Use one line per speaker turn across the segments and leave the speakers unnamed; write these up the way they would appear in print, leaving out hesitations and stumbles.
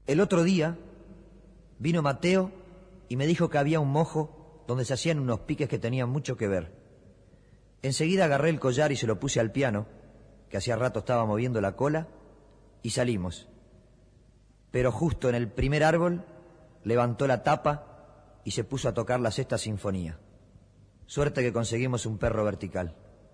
El otro día vino Mateo y me dijo que había un mojo donde se hacían unos piques que tenían mucho que ver. Enseguida agarré el collar y se lo puse al piano, que hacía rato estaba moviendo la cola, y salimos. Pero justo en el primer árbol levantó la tapa y se puso a tocar la Sexta Sinfonía. Suerte que conseguimos un perro vertical.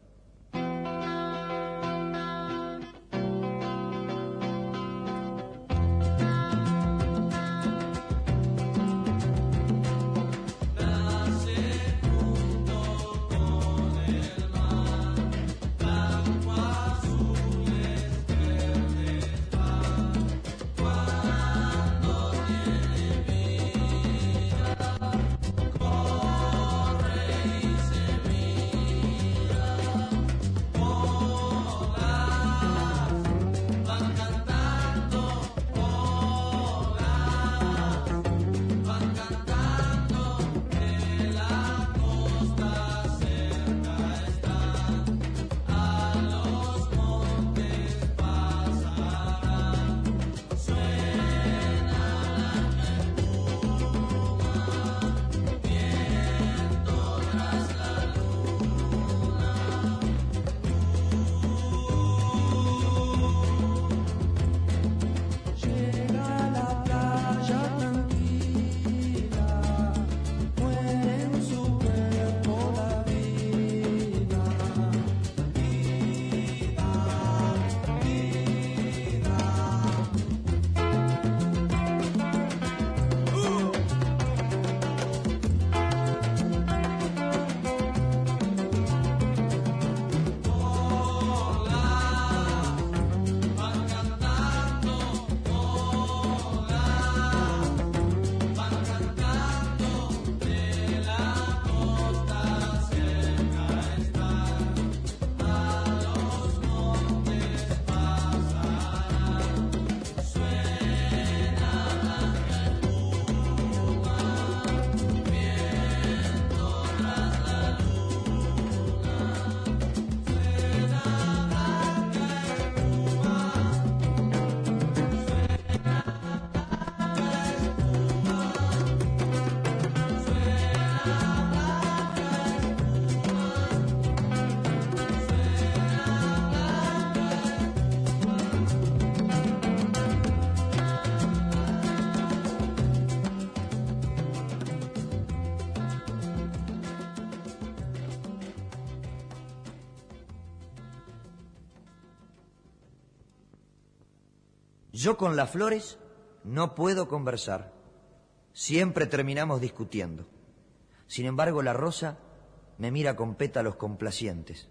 Yo con las flores no puedo conversar. Siempre terminamos discutiendo. Sin embargo, la rosa me mira con pétalos complacientes.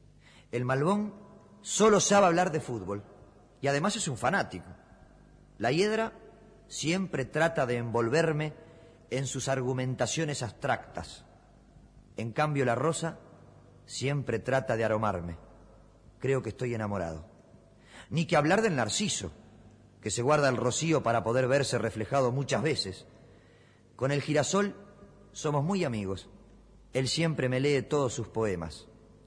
El malbón solo sabe hablar de fútbol y además es un fanático. La hiedra siempre trata de envolverme en sus argumentaciones abstractas. En cambio, la rosa siempre trata de aromarme. Creo que estoy enamorado. Ni que hablar del narciso, que se guarda el rocío para poder verse reflejado muchas veces. Con el girasol somos muy amigos. Él siempre me lee todos sus poemas.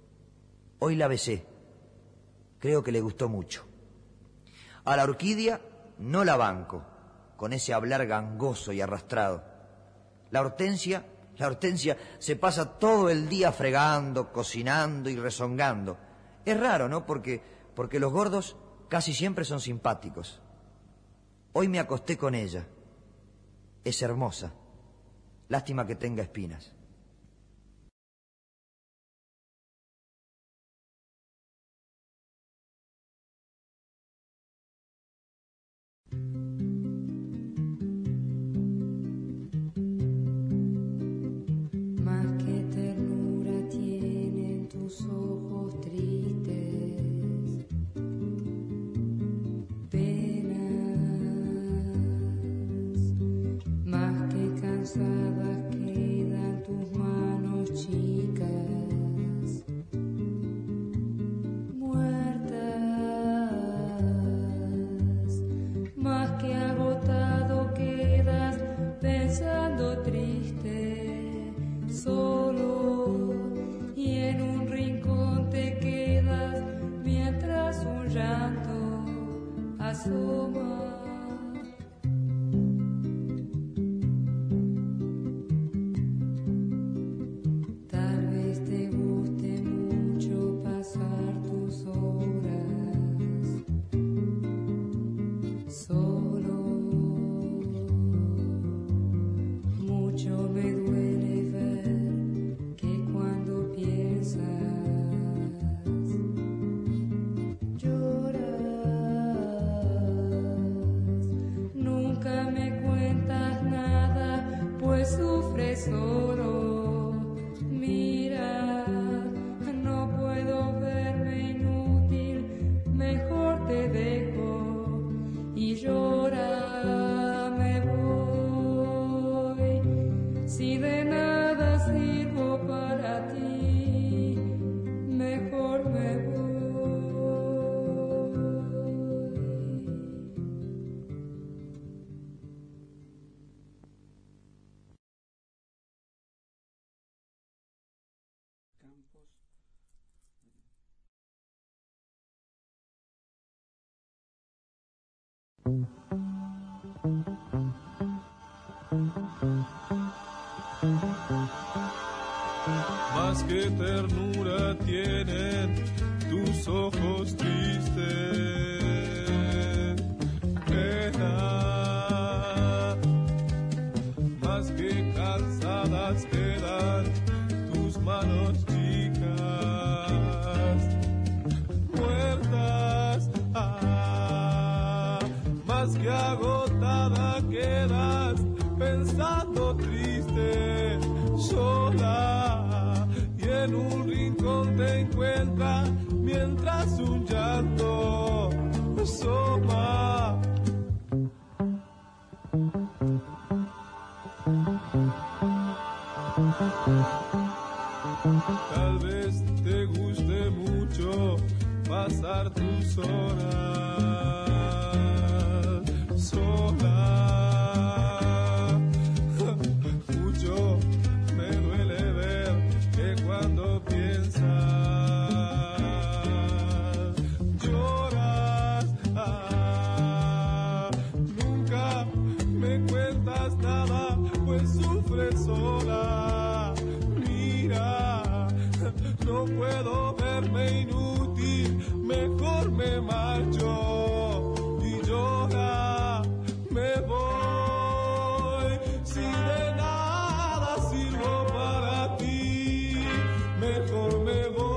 Hoy la besé. Creo que le gustó mucho. A la orquídea no la banco, con ese hablar gangoso y arrastrado. La hortensia se pasa todo el día fregando, cocinando y rezongando. Es raro, ¿no? Porque los gordos casi siempre son simpáticos. Hoy me acosté con ella. Es hermosa. Lástima que tenga espinas.
Más que ternura tienen tus ojos tristes, penas, más que cansadas quedan tus manos chicas, muertas, más que agotado quedas pensando triste, solo, y en un rincón te quedas mientras un llanto asoma. solo. Mucho me duele ver que cuando piensas lloras, nunca me cuentas nada, pues sufres solo. Mira, no puedo verme inútil, mejor te dejo y llora, me voy. Si de nada sirvo para ti, mejor me voy.
Más que ternura tienen tus ojos tristes, pena. Más que cansadas quedan tus manos chicas, muertas. Más que agotada quedas pensando triste, sola, y en un rincón te encuentra mientras un llanto asoma. Tal vez te guste mucho pasar tus horas sola. Mucho me duele ver que cuando piensas lloras. Nunca me cuentas nada, pues sufres sola. Mira, no puedo verme inútil, mejor me marcho y llora, me voy. Si de nada sirvo para ti, mejor me voy.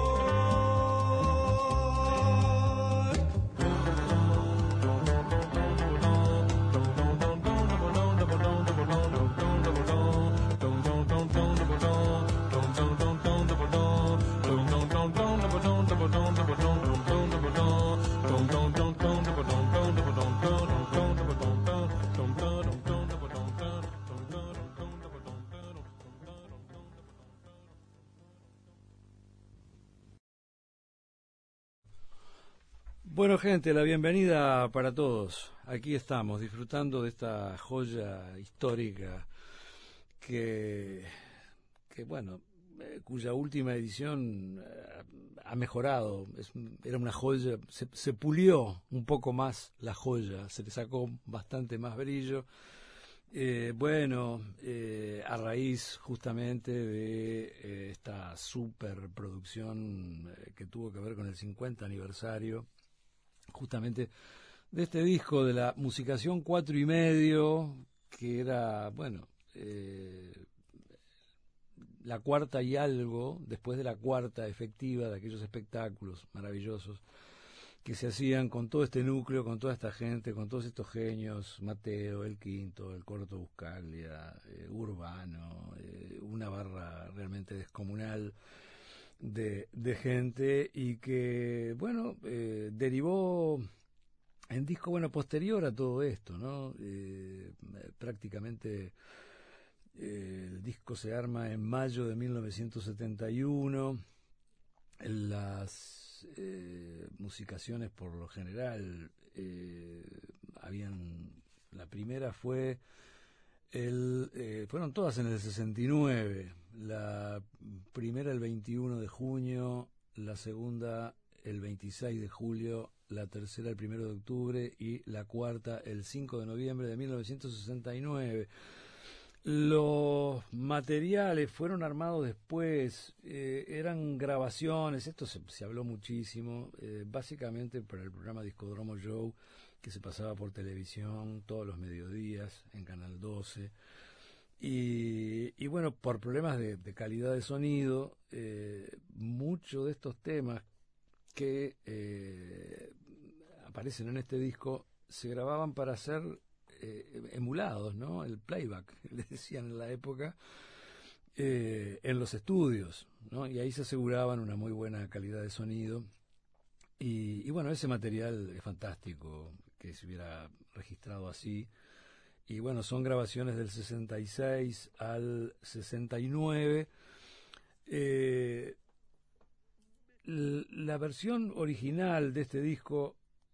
Bueno, gente, la bienvenida para todos. Aquí estamos disfrutando de esta joya histórica que bueno, cuya última edición ha mejorado. Era una joya, se pulió un poco más la joya, se le sacó bastante más brillo. A raíz justamente de esta superproducción que tuvo que ver con el 50 aniversario, justamente de este disco de la Musicación 4,5, que era, la cuarta y algo, después de la cuarta efectiva de aquellos espectáculos maravillosos que se hacían con todo este núcleo, con toda esta gente, con todos estos genios, Mateo, El Quinto, El Corto Buscaglia, Urbano, una barra realmente descomunal de gente, y que, derivó en disco, posterior a todo esto, ¿no? Prácticamente el disco se arma en mayo de 1971. Las musicaciones, por lo general, la primera fueron todas en el 69, la primera el 21 de junio, la segunda el 26 de julio, la tercera el 1 de octubre y la cuarta el 5 de noviembre de 1969. Los materiales fueron armados después, eran grabaciones, esto se habló muchísimo, básicamente para el programa Discodromo Show que se pasaba por televisión todos los mediodías en Canal 12. Y bueno, por problemas de calidad de sonido, muchos de estos temas que aparecen en este disco se grababan para ser emulados, ¿no? El playback, le decían en la época, en los estudios, ¿no? Y ahí se aseguraban una muy buena calidad de sonido. Y bueno, ese material es fantástico que se hubiera registrado así. Y bueno, son grabaciones del 66 al 69. La versión original de este disco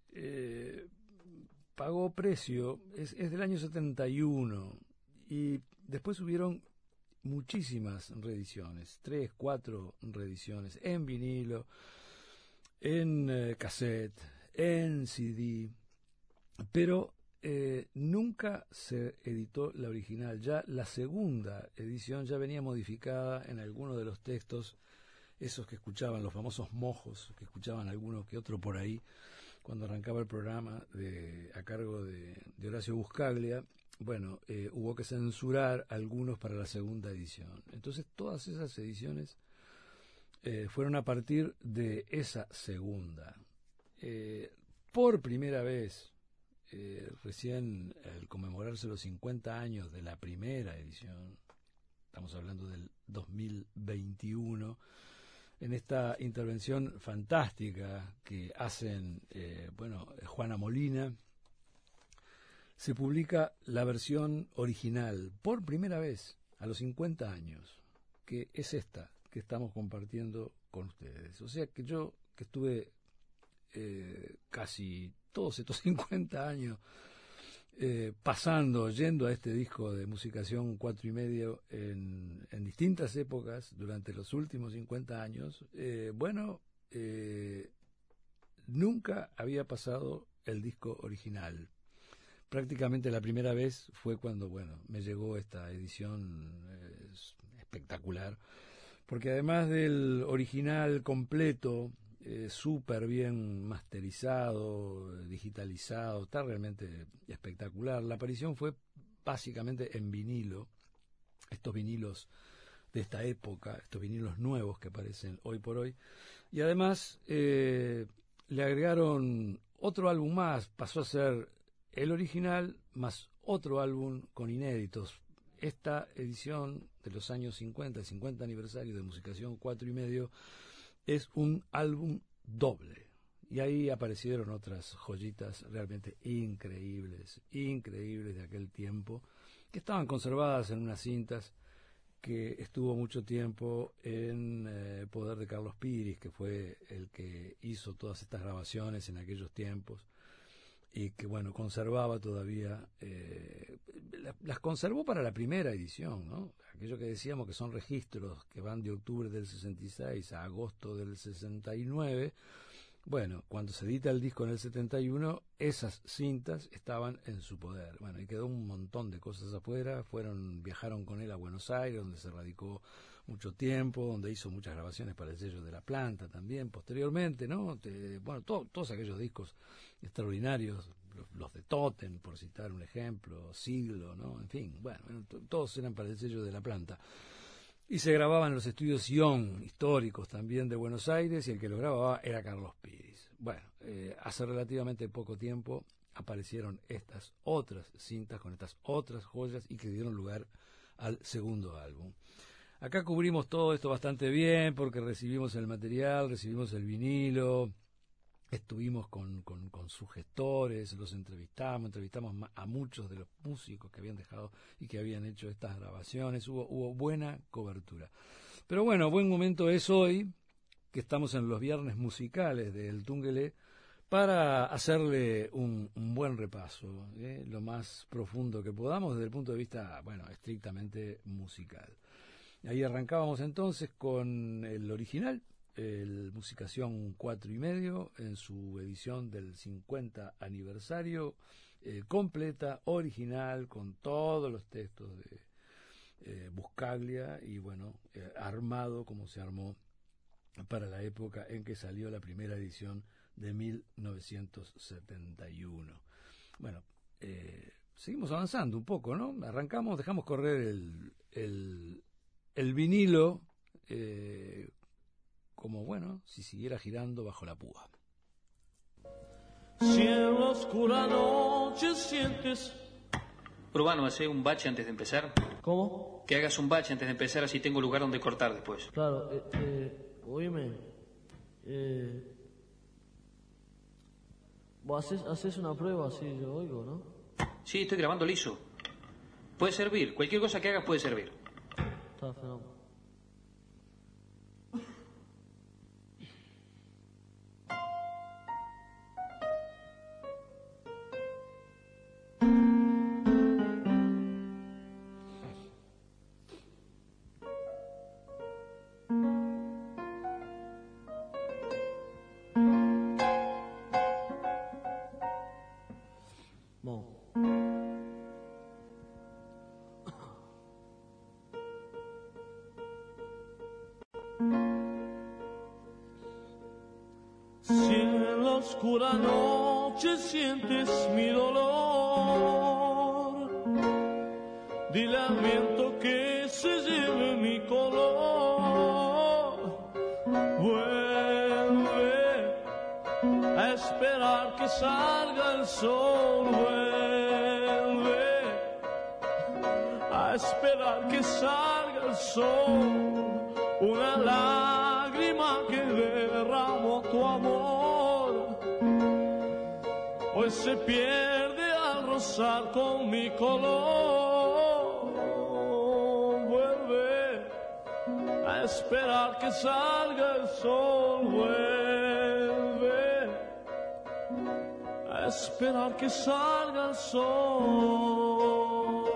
pagó precio, es del año 71, y después hubieron muchísimas reediciones, 3, 4 reediciones, en vinilo, en cassette, en CD, pero nunca se editó la original. Ya la segunda edición ya venía modificada en algunos de los textos, esos que escuchaban, los famosos mojos, que escuchaban alguno que otro por ahí, cuando arrancaba el programa a cargo de Horacio Buscaglia. Bueno, hubo que censurar algunos para la segunda edición. Entonces todas esas ediciones fueron a partir de esa segunda. Por primera vez, recién al conmemorarse los 50 años de la primera edición, estamos hablando del 2021, en esta intervención fantástica que hacen Juana Molina, se publica la versión original por primera vez a los 50 años, que es esta que estamos compartiendo con ustedes. O sea que yo, que estuve casi todos estos 50 años yendo a este disco de Musicación 4 y medio en distintas épocas durante los últimos 50 años, nunca había pasado el disco original. Prácticamente la primera vez fue cuando, me llegó esta edición espectacular, porque además del original completo, súper bien masterizado, digitalizado, está realmente espectacular. La aparición fue básicamente en vinilo, estos vinilos de esta época, estos vinilos nuevos que aparecen hoy por hoy, y además le agregaron otro álbum más, pasó a ser el original más otro álbum con inéditos. Esta edición de los años 50, el 50 aniversario de Musicación 4 y medio, es un álbum doble. Y ahí aparecieron otras joyitas realmente increíbles de aquel tiempo, que estaban conservadas en unas cintas que estuvo mucho tiempo en poder de Carlos Piris, que fue el que hizo todas estas grabaciones en aquellos tiempos, y que conservaba todavía, las conservó para la primera edición, ¿no? Aquello que decíamos que son registros que van de octubre del 66 a agosto del 69. Cuando se edita el disco en el 71, esas cintas estaban en su poder. Y quedó un montón de cosas afuera. Viajaron con él a Buenos Aires, donde se radicó mucho tiempo, donde hizo muchas grabaciones para el sello de La Planta también, posteriormente, ¿no? Todos aquellos discos extraordinarios, los de Totem, por citar un ejemplo, Siglo, ¿no? En fin, todos eran para el sello de La Planta. Y se grababan en los estudios Ion, históricos también de Buenos Aires, y el que lo grababa era Carlos Piris. Hace relativamente poco tiempo aparecieron estas otras cintas con estas otras joyas y que dieron lugar al segundo álbum. Acá cubrimos todo esto bastante bien porque recibimos el material, recibimos el vinilo, estuvimos con sus gestores, los entrevistamos a muchos de los músicos que habían dejado y que habían hecho estas grabaciones, hubo buena cobertura. Pero buen momento es hoy, que estamos en los viernes musicales del Tungelé, para hacerle un buen repaso, lo más profundo que podamos desde el punto de vista, estrictamente musical. Ahí arrancábamos entonces con el original, el Musicación 4 y medio, en su edición del 50 aniversario, completa, original, con todos los textos de Buscaglia y armado como se armó para la época en que salió la primera edición de 1971. Bueno, seguimos avanzando un poco, ¿no? Arrancamos, dejamos correr el vinilo como, bueno, si siguiera girando bajo la púa.
Si en la oscura noche sientes...
Urbano, ¿hace un bache antes de empezar?
¿Cómo?
Que hagas un bache antes de empezar, así tengo lugar donde cortar después.
Claro, oíme, vos haces una prueba así, yo oigo, ¿no?
Sí, estoy grabando liso. Puede servir, cualquier cosa que hagas puede servir.
Está fenómeno. Si en la oscura noche sientes mi dolor, dile al viento que se lleve mi color. Vuelve a esperar que salga el sol, vuelve a esperar que salga el sol. Una lágrima que derramó tu amor hoy se pierde al rozar con mi color. Vuelve a esperar que salga el sol, vuelve a esperar que salga el sol.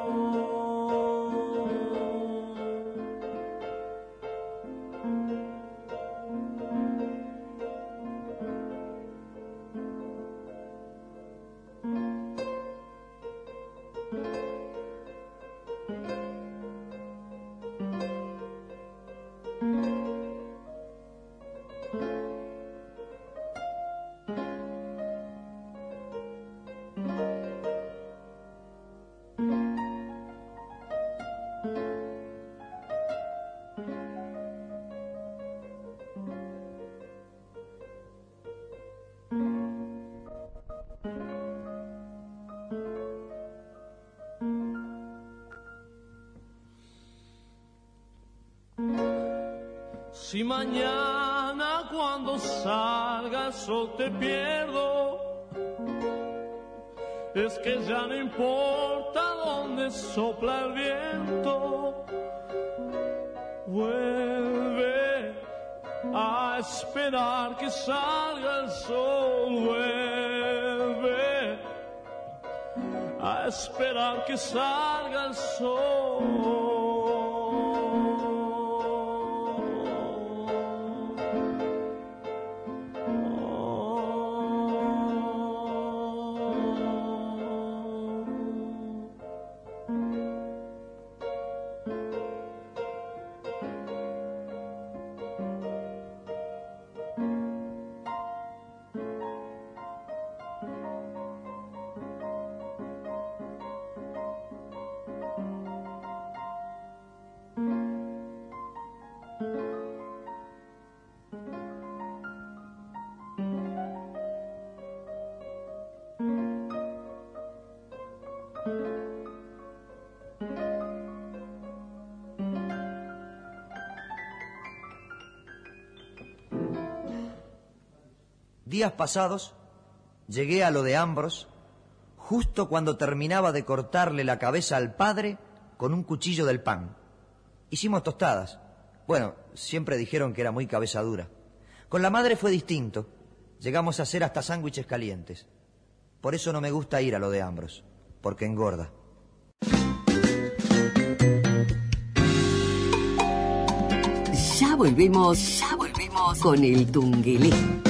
Si mañana cuando salga el sol te pierdo, es que ya no importa dónde sopla el viento. Vuelve a esperar que salga el sol, vuelve a esperar que salga el sol.
Días pasados llegué a lo de Ambros justo cuando terminaba de cortarle la cabeza al padre con un cuchillo del pan. Hicimos tostadas. Bueno, siempre dijeron que era muy cabeza dura. Con la madre fue distinto. Llegamos a hacer hasta sándwiches calientes. Por eso no me gusta ir a lo de Ambros, porque engorda.
Ya volvemos con el Tungelé.